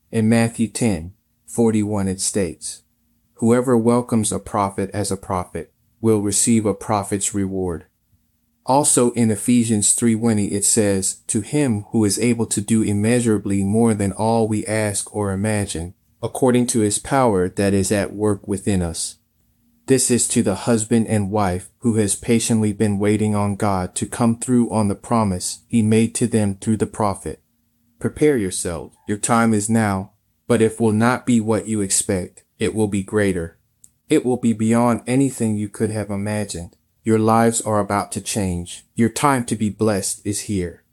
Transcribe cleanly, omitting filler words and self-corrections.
In Matthew 10:41 it states, "Whoever welcomes a prophet as a prophet will receive a prophet's reward." Also in Ephesians 3:20 it says, "To him who is able to do immeasurably more than all we ask or imagine, according to his power that is at work within us." This is to the husband and wife who has patiently been waiting on God to come through on the promise he made to them through the prophet. Prepare yourselves. Your time is now, but it will not be what you expect. It will be greater. It will be beyond anything you could have imagined. Your lives are about to change. Your time to be blessed is here.